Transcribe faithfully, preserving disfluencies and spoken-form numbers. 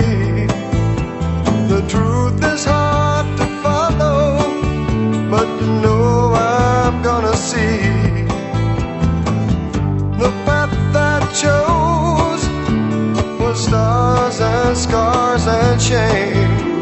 The truth is hard to follow, but you know I'm gonna see the path that chose was stars and scars and shame.